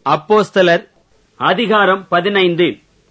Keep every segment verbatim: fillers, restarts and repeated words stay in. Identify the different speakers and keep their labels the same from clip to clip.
Speaker 1: அப்போஸ்தலர் அதிகாரம் பதினைந்து.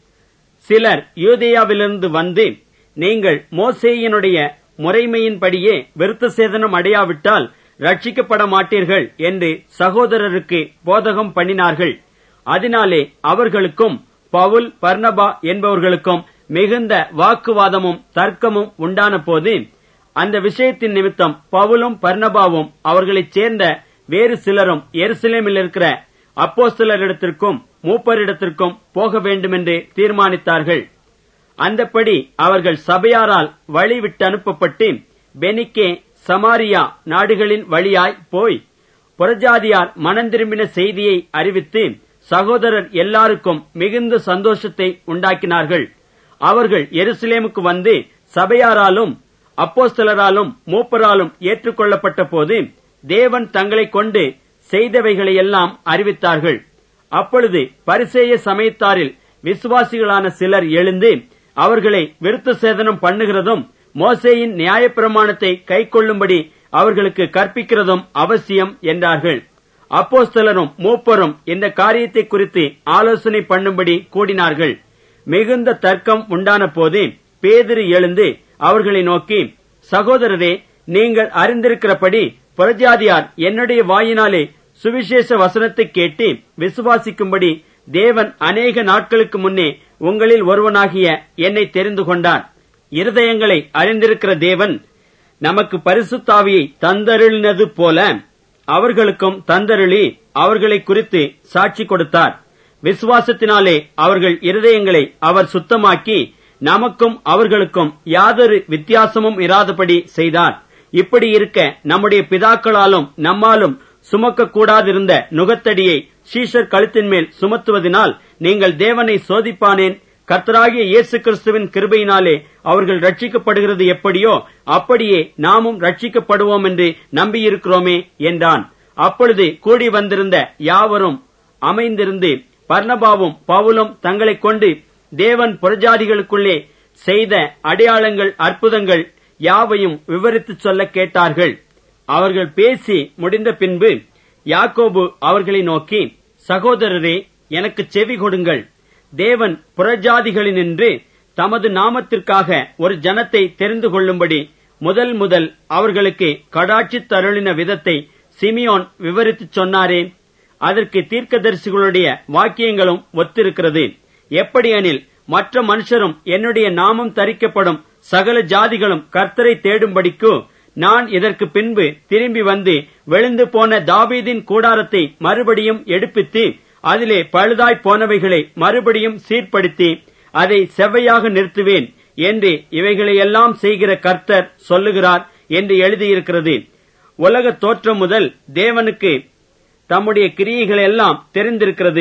Speaker 1: சிலர் யூதேயாவிலிருந்து வந்து, நீங்கள் மோசேயினுடைய முறைமையின்படியே விருத்த சேதனம் அடையாவிட்டால் ரட்சிக்கப்பட மாட்டீர்கள் என்று சகோதரருக்கு போதகம் பண்ணினார்கள். அதனாலே அவர்களுக்கும் பவுல் பர்னபா என்பவர்களுக்கும் மிகுந்த வாக்குவாதமும் தர்க்கமும் உண்டான போது, அந்த விஷயத்தின் நிமித்தம் பவுலும் பர்னபாவும் அவர்களைச் சேர்ந்த வேறு சிலரும் எருசலேமில் இருக்கிற அப்போஸ்தலரிடத்திற்கும் மூப்பரிடத்திற்கும் போக வேண்டுமென்று தீர்மானித்தார்கள். அந்தப்படி அவர்கள் சபையாரால் வழி விட்டு அனுப்பப்பட்டு பெனிக்கே சமாரியா நாடுகளின் வழியாய் போய் புறஜாதியார் மனந்திரும்பின செய்தியை அறிவித்து சகோதரர் எல்லாருக்கும் மிகுந்த சந்தோஷத்தை உண்டாக்கினார்கள். அவர்கள் எருசலேமுக்கு வந்து சபையாராலும் அப்போஸ்தலராலும் மூப்பராலும் ஏற்றுக்கொள்ளப்பட்ட போது தேவன் தங்களைக் கொண்டு செய்தவைகளையெல்லாம் அறிவித்தார்கள். அப்பொழுது பரிசேய சமயத்தாரில் விசுவாசிகளான சிலர் எழுந்து அவர்களை விருத்த சேதனம் பண்ணுகிறதும் மோசேயின் நியாயப்பிரமாணத்தை கைக்கொள்ளும்படி அவர்களுக்கு கற்பிக்கிறதும் அவசியம் என்றார்கள். அப்போஸ்தலரும் மூப்பரும் இந்த காரியத்தை குறித்து ஆலோசனை பண்ணும்படி கூடினார்கள். மிகுந்த தர்க்கம் உண்டான போது பேதுரு எழுந்து அவர்களை நோக்கி, சகோதரரே, நீங்கள் அறிந்திருக்கிறபடி புறஜாதியார் என்னுடைய வாயினாலே சுவிசேஷ வசனத்தை கேட்டு விசுவாசிக்கும்படி தேவன் அநேக நாட்களுக்கு முன்னே உங்களில் ஒருவனாகிய என்னை தெரிந்து கொண்டார். இருதயங்களை அறிந்திருக்கிற தேவன் நமக்கு பரிசுத்தாவியை தந்தருளினது போல அவர்களுக்கும் தந்தருளி அவர்களை குறித்து சாட்சி கொடுத்தார். விசுவாசத்தினாலே அவர்கள் இருதயங்களை அவர் சுத்தமாக்கி நமக்கும் அவர்களுக்கும் யாதொரு வித்தியாசமும் இராதபடி செய்தார். இப்படி இருக்க நம்முடைய பிதாக்களாலும் நம்மாலும் சுமக்க கூடாதிருந்த நுகத்தடியை சீஷர் கழுத்தின் மேல் சுமத்துவதனால் நீங்கள் தேவனை சோதிப்பானேன்? கர்த்தராகிய இயேசு கிறிஸ்துவின் கிருபையினாலே அவர்கள் ரட்சிக்கப்படுகிறது எப்படியோ அப்படியே நாமும் ரட்சிக்கப்படுவோம் என்று நம்பியிருக்கிறோமே என்றான். அப்பொழுது கூடி வந்திருந்த யாவரும் அமைந்திருந்து பர்னபாவும் பவுலும் தங்களைக் கொண்டு தேவன் புறஜாதிகளுக்குள்ளே செய்த அடையாளங்கள் அற்புதங்கள் யாவையும் விவரித்துச் சொல்ல கேட்டார்கள். அவர்கள் பேசி முடிந்த பின்பு யாக்கோபு அவர்களை நோக்கி, சகோதரரே, எனக்கு செவி கொடுங்கள். தேவன் புறஜாதிகளினின்று தமது நாமத்திற்காக ஒரு ஜனத்தை தெரிந்து கொள்ளும்படி முதல் முதல் அவர்களுக்கு கடாட்சி தருளின விதத்தை சிமியோன் விவரித்துச் சொன்னாரே, அதற்கு தீர்க்கதரிசிகளுடைய வாக்கியங்களும் ஒத்திருக்கிறது. எப்படியெனில், மற்ற மனுஷரும் என்னுடைய நாமம் தரிக்கப்படும் சகல ஜாதிகளும் கர்த்தரை தேடும்படிக்கு நான் இதற்கு பின்பு திரும்பி வந்து விழுந்து போன தாவீதின் கூடாரத்தை மறுபடியும் எடுப்பித்து அதிலே பழுதாய் போனவைகளை மறுபடியும் சீர்படுத்தி அதை செவ்வையாக நிறுத்துவேன் என்று இவைகளையெல்லாம் செய்கிற கர்த்தர் சொல்லுகிறார் என்று எழுதியிருக்கிறது. உலக தோற்றம் முதல் தேவனுக்கு தம்முடைய கிரியைகளெல்லாம் தெரிந்திருக்கிறது.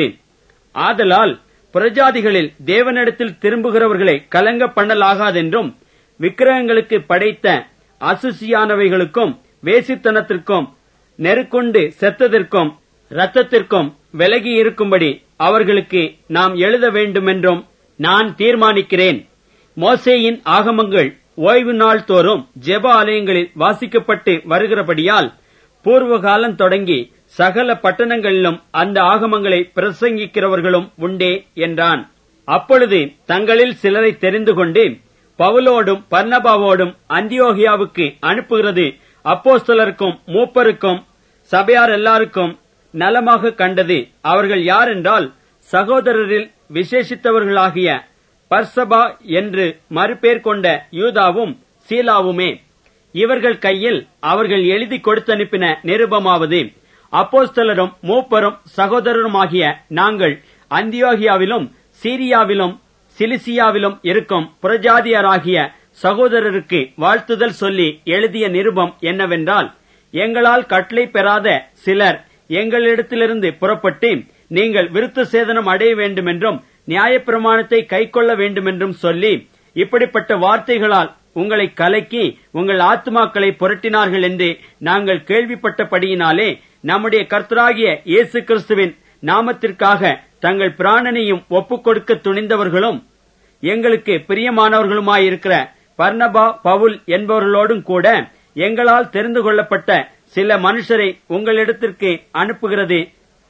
Speaker 1: ஆதலால் புறஜாதிகளில் தேவனிடத்தில் திரும்புகிறவர்களை கலங்க பண்ணலாகாதென்றும் விக்கிரகங்களுக்கு படைத்த அசுசியானவைகளுக்கும் வேசித்தனத்திற்கும் நெருக்குண்டு செத்ததற்கும் இரத்தத்திற்கும் விலகி இருக்கும்படி அவர்களுக்கு நாம் எழுத வேண்டுமென்றும் நான் தீர்மானிக்கிறேன். மோசேயின் ஆகமங்கள் ஓய்வு நாள் தோறும் ஜெப ஆலயங்களில் வாசிக்கப்பட்டு வருகிறபடியால் பூர்வகாலம் தொடங்கி சகல பட்டணங்களிலும் அந்த ஆகமங்களை பிரசங்கிக்கிறவர்களும் உண்டே என்றான். அப்பொழுது தங்களில் சிலரை தெரிந்து கொண்டு பவுலோடும் பர்னபாவோடும் அந்தியோகியாவுக்கு அனுப்புகிறது அப்போஸ்தலருக்கும் மூப்பருக்கும் சபையார் எல்லாருக்கும் நலமாக கண்டது. அவர்கள் யார் என்றால், சகோதரரில் விசேஷித்தவர்களாகிய பர்சபா என்று மறுபேர் கொண்ட யூதாவும் சீலாவுமே. இவர்கள் கையில் அவர்கள் எழுதி கொடுத்தனுப்பின நிருபமாவது, அப்போஸ்தலரும் மூப்பரும் சகோதரருமாகிய நாங்கள் அந்தியோகியாவிலும் சீரியாவிலும் சிலிசியாவிலும் இருக்கும் புறஜாதியராகிய சகோதரருக்கு வாழ்த்துதல் சொல்லி எழுதிய நிருபம் என்னவென்றால், எங்களால் கட்டளை பெறாத சிலர் எங்களிடத்திலிருந்து புறப்பட்டு நீங்கள் விருத்த சேதனம் அடைய வேண்டுமென்றும் நியாயப்பிரமாணத்தை கைக்கொள்ள வேண்டுமென்றும் சொல்லி இப்படிப்பட்ட வார்த்தைகளால் உங்களை கலக்கி உங்கள் ஆத்துமாக்களை புரட்டினார்கள் என்று நாங்கள் கேள்விப்பட்டபடியினாலே நம்முடைய கர்த்தராகிய இயேசு கிறிஸ்துவின் நாமத்திற்காக தங்கள் பிராணனையும் ஒப்புக் கொடுக்க துணிந்தவர்களும் எங்களுக்கு பிரியமானவர்களுமாயிருக்கிற பர்னபா பவுல் என்பவர்களோடும் கூட எங்களால் தெரிந்து கொள்ளப்பட்ட சில மனுஷரை உங்களிடத்திற்கு அனுப்புகிறது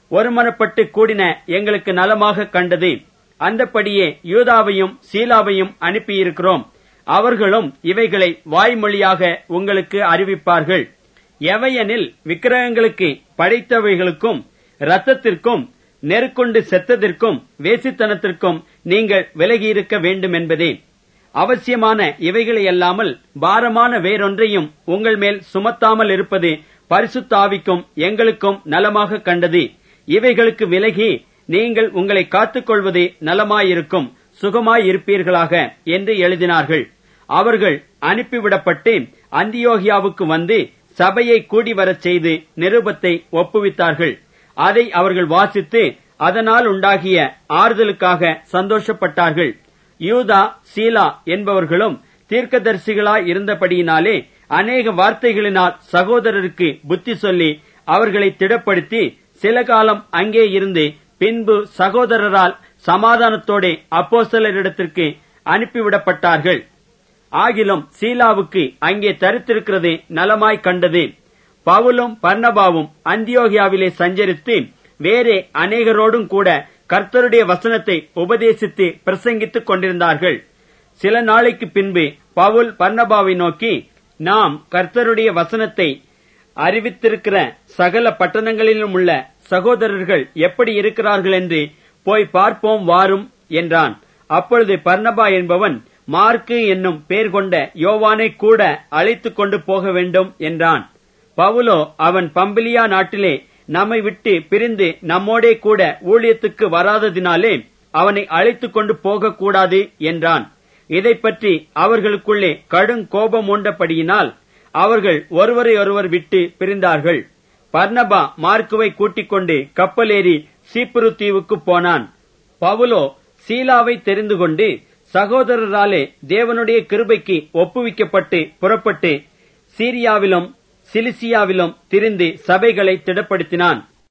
Speaker 1: ஒருமனப்பட்டு கூடின எங்களுக்கு நலமாக கண்டது. அந்தப்படியே யூதாவையும் சீலாவையும் அனுப்பியிருக்கிறோம். அவர்களும் இவைகளை வாய்மொழியாக உங்களுக்கு அறிவிப்பார்கள். எவையெனில் விக்கிரகங்களுக்கு படைத்தவைகளுக்கும் இரத்தத்திற்கும் நெருக்கொண்டு செத்ததற்கும் வேசித்தனத்திற்கும் நீங்கள் விலகியிருக்க வேண்டும் என்பதே. அவசியமான இவைகளை அல்லாமல் பாரமான வேறொன்றையும் உங்கள் மேல் சுமத்தாமல் இருப்பது பரிசுத்த ஆவிக்கும் எங்களுக்கும் நலமாக கண்டது. இவைகளுக்கு விலகி நீங்கள் உங்களை காத்துக்கொள்வது நலமாயிருக்கும், சுகமாயிருப்பீர்களாக என்று எழுதினார்கள். அவர்கள் அனுப்பிவிடப்பட்டு அந்தியோகியாவுக்கு வந்து சபையை கூடி வரச் செய்து நிருபத்தை ஒப்புவித்தார்கள். அதை அவர்கள் வாசித்து அதனால் உண்டாகிய ஆறுதலுக்காக சந்தோஷப்பட்டார்கள். யூதா சீலா என்பவர்களும் தீர்க்கதரிசிகளாய் இருந்தபடியினாலே அநேக வார்த்தைகளினால் சகோதரருக்கு புத்தி சொல்லி அவர்களை திடப்படுத்தி சில காலம் அங்கே இருந்து பின்பு சகோதரரால் சமாதானத்தோടെ அப்போஸ்தலரிடத்திற்கு அனுப்பிவிடப்பட்டார்கள். ஆகிலும் சீலாவுக்கு அங்கே தரித்திருக்கிறது நலமாய் கண்டது. பவுலும் பர்னபாவும் அந்தியோகியாவிலே சஞ்சரித்து வேறே அநேகரோடும் கூட கர்த்தருடைய வசனத்தை உபதேசித்து பிரசங்கித்துக் கொண்டிருந்தார்கள். சில நாளைக்கு பின்பு பவுல் பர்னபாவை நோக்கி, நாம் கர்த்தருடைய வசனத்தை அறிவித்திருக்கிற சகல பட்டணங்களிலும் உள்ள சகோதரர்கள் எப்படி இருக்கிறார்கள் என்று போய் பார்ப்போம் வாரும் என்றான். அப்பொழுது பர்னபா என்பவன் மார்க்கு என்னும் பேர் கொண்ட யோவானை கூட அழைத்துக் கொண்டு போக வேண்டும் என்றான். பவுலோ, அவன் பம்பிலியா நாட்டிலே நம்மை விட்டு பிரிந்து நம்மோடே கூட ஊழியத்துக்கு வராததினாலே அவனை அழைத்துக் கொண்டு போகக்கூடாது என்றான். இதைப் பற்றி அவர்களுக்குள்ளே கடும் கோபம் உண்டபடியினால் அவர்கள் ஒருவரை ஒருவர் விட்டு பிரிந்தார்கள். பர்னபா மார்க்குவை கூட்டிக் கொண்டு கப்பலேறி சீப்புரு தீவுக்கு போனான். பவுலோ சீலாவை தெரிந்து கொண்டு சகோதரராலே தேவனுடைய கிருபைக்கு ஒப்புவிக்கப்பட்டு புறப்பட்டு சீரியாவிலும் சிலிசியாவிலும் திரிந்து சபைகளை திடப்படுத்தினான்.